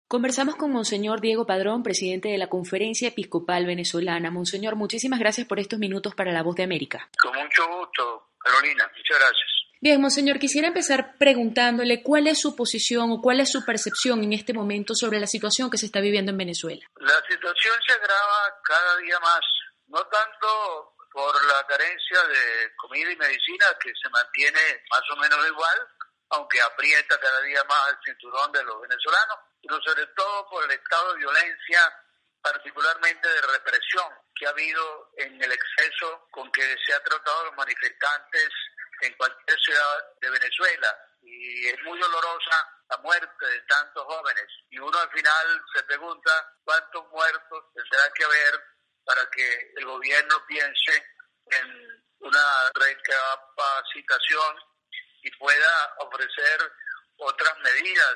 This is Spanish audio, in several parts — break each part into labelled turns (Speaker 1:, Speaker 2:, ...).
Speaker 1: Conversamos con Monseñor Diego Padrón, presidente de la Conferencia Episcopal Venezolana. Monseñor, muchísimas gracias por estos minutos para La Voz de América.
Speaker 2: Con mucho gusto, Carolina. Muchas gracias.
Speaker 1: Bien, Monseñor, quisiera empezar preguntándole cuál es su posición o cuál es su percepción en este momento sobre la situación que se está viviendo en Venezuela.
Speaker 2: La situación se agrava cada día más, no tanto por la carencia de comida y medicina, que se mantiene más o menos igual, aunque aprieta cada día más el cinturón de los venezolanos, sino sobre todo por el estado de violencia, particularmente de represión, que ha habido en el exceso con que se ha tratado a los manifestantes en cualquier ciudad de Venezuela. Y es muy dolorosa la muerte de tantos jóvenes. Y uno al final se pregunta cuántos muertos tendrá que haber para que el gobierno piense en una recapacitación y pueda ofrecer otras medidas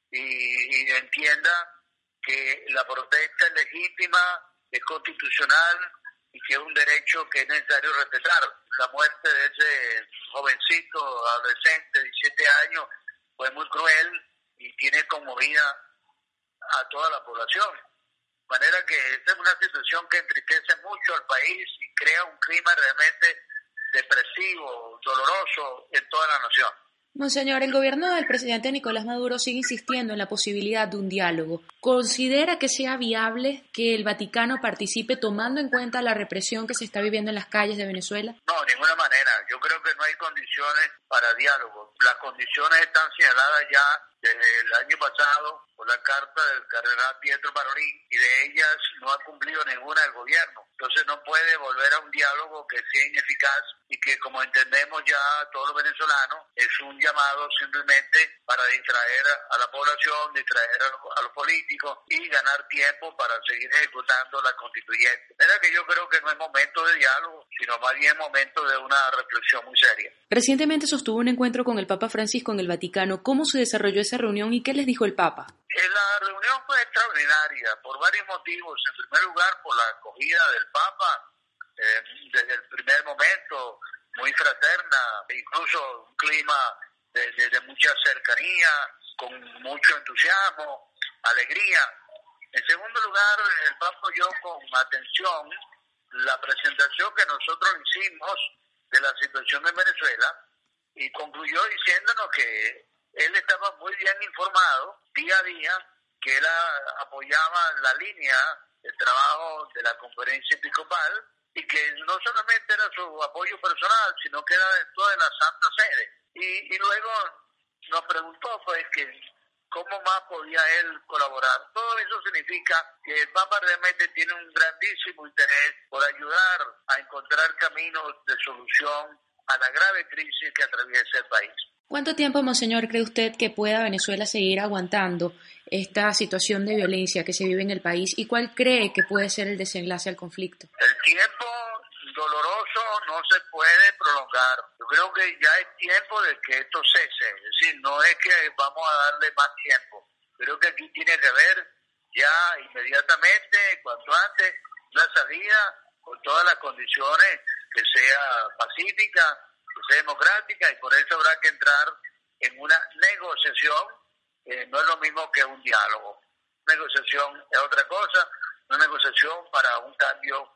Speaker 2: y entienda que la protesta es legítima, es constitucional y que es un derecho que es necesario respetar. La muerte de ese jovencito, adolescente de 17 años, fue muy cruel y tiene conmovida a toda la población. De manera que esta es una situación que entristece mucho al país y crea un clima realmente depresivo, doloroso en toda la nación.
Speaker 1: Monseñor, el gobierno del presidente Nicolás Maduro sigue insistiendo en la posibilidad de un diálogo. ¿Considera que sea viable que el Vaticano participe tomando en cuenta la represión que se está viviendo en las calles de Venezuela?
Speaker 2: No, de ninguna manera. Yo creo que no hay condiciones para diálogo. Las condiciones están señaladas ya desde el año pasado por la carta del cardenal Pietro Parolin y de ellas no ha cumplido ninguna el gobierno. Entonces no puede volver a un diálogo que sea ineficaz y que, como entendemos ya todos los venezolanos, es un llamado simplemente para distraer a la población, distraer a los políticos y ganar tiempo para seguir ejecutando la constituyente. Era que yo creo que no es momento de diálogo, sino más bien momento de una reflexión muy seria.
Speaker 1: Recientemente sostuvo un encuentro con el Papa Francisco en el Vaticano. ¿Cómo se desarrolló esa reunión y qué les dijo el Papa?
Speaker 2: La reunión fue extraordinaria por varios motivos. En primer lugar, por la acogida del Papa desde el primer momento, muy fraterna, incluso un clima de mucha cercanía, con mucho entusiasmo, alegría. En segundo lugar, el Papa oyó con atención la presentación que nosotros hicimos de la situación en Venezuela y concluyó diciéndonos que él estaba muy bien informado día a día, que él apoyaba la línea de trabajo de la Conferencia Episcopal y que no solamente era su apoyo personal, sino que era dentro de la Santa Sede. Y luego nos preguntó pues que cómo más podía él colaborar. Todo eso significa que el Papa realmente tiene un grandísimo interés por ayudar a encontrar caminos de solución a la grave crisis que atraviesa el país.
Speaker 1: ¿Cuánto tiempo, Monseñor, cree usted que pueda Venezuela seguir aguantando esta situación de violencia que se vive en el país y cuál cree que puede ser el desenlace al conflicto?
Speaker 2: El tiempo doloroso no se puede prolongar. Yo creo que ya es tiempo de que esto cese. Es decir, no es que vamos a darle más tiempo. Creo que aquí tiene que haber ya inmediatamente, cuanto antes, una salida con todas las condiciones, que sea pacífica, que sea democrática, y por eso habrá que entrar en una negociación. No es lo mismo que un diálogo. Negociación es otra cosa, una negociación para un cambio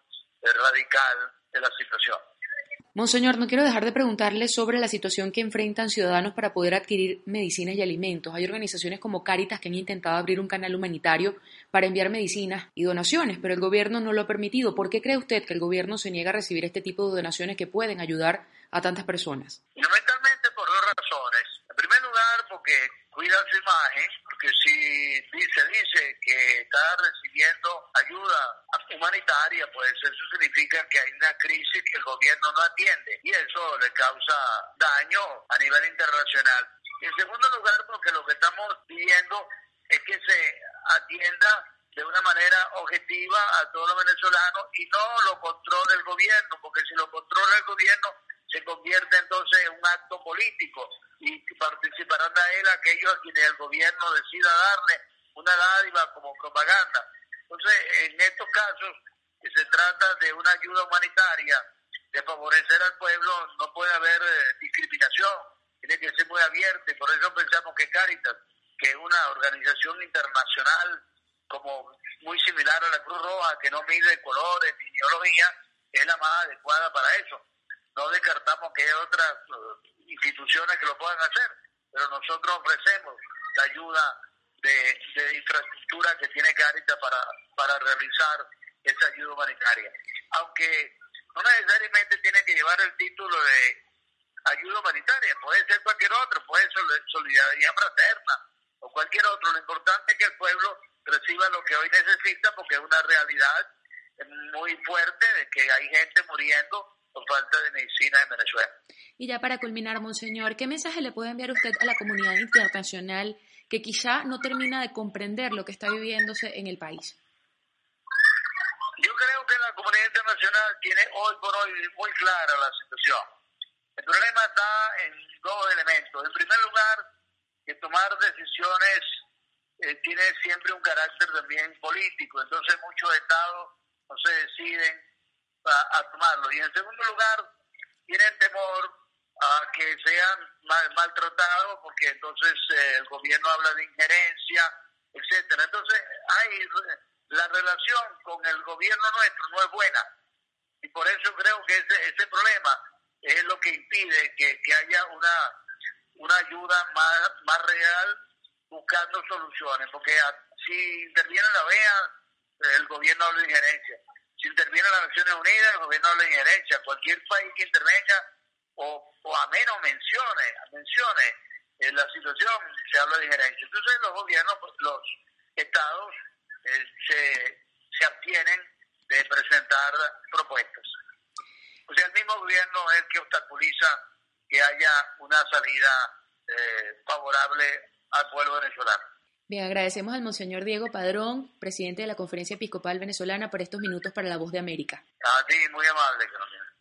Speaker 2: radical de la situación.
Speaker 1: Monseñor, no quiero dejar de preguntarle sobre la situación que enfrentan ciudadanos para poder adquirir medicinas y alimentos. Hay organizaciones como Cáritas que han intentado abrir un canal humanitario para enviar medicinas y donaciones, pero el gobierno no lo ha permitido. ¿Por qué cree usted que el gobierno se niega a recibir este tipo de donaciones que pueden ayudar a tantas personas?
Speaker 2: Fundamentalmente por dos razones. En primer lugar, porque cuida su imagen, porque si se dice que está recibiendo ayuda humanitaria, pues eso significa que hay una crisis que el gobierno no atiende y eso le causa daño a nivel internacional. Y en segundo lugar, porque lo que estamos pidiendo es que se atienda de una manera objetiva a todos los venezolanos y no lo controle el gobierno, porque si lo controla el gobierno se convierte entonces en un acto político y participarán de él aquellos a quienes el gobierno decida darle una dádiva como propaganda. Entonces, en estos casos, que se trata de una ayuda humanitaria, de favorecer al pueblo, no puede haber discriminación, tiene que ser muy abierta y por eso pensamos que Cáritas, que una organización internacional como muy similar a la Cruz Roja, que no mide colores ni ideología, es la más adecuada para eso. No descartamos que hay otras instituciones que lo puedan hacer, pero nosotros ofrecemos la ayuda de infraestructura que tiene Cáritas para realizar esa ayuda humanitaria. Aunque no necesariamente tiene que llevar el título de ayuda humanitaria, puede ser cualquier otro, puede ser solidaridad fraterna o cualquier otro. Lo importante es que el pueblo reciba lo que hoy necesita, porque es una realidad muy fuerte de que hay gente muriendo por falta de medicina en Venezuela.
Speaker 1: Y ya para culminar, monseñor, ¿qué mensaje le puede enviar usted a la comunidad internacional que quizá no termina de comprender lo que está viviéndose en el país?
Speaker 2: Yo creo que la comunidad internacional tiene hoy por hoy muy clara la situación. El problema está en dos elementos. En primer lugar, que tomar decisiones tiene siempre un carácter también político. Entonces muchos estados no se deciden a tomarlo. Y en segundo lugar, tienen temor a que sean maltratados, porque entonces el gobierno habla de injerencia, etcétera. Entonces la relación con el gobierno nuestro no es buena, y por eso creo que ese problema es lo que impide que haya una ayuda más real, buscando soluciones, porque si interviene la OEA, el gobierno habla de injerencia. Si interviene las Naciones Unidas, el gobierno habla de injerencia. Cualquier país que intervenga o a menos mencione la situación, se habla de injerencia. Entonces los gobiernos, los estados se abstienen de presentar propuestas. O sea, el mismo gobierno es el que obstaculiza que haya una salida favorable al pueblo venezolano.
Speaker 1: Bien, agradecemos al monseñor Diego Padrón, presidente de la Conferencia Episcopal Venezolana, por estos minutos para La Voz de América.
Speaker 2: A ti, muy amable, Carolina.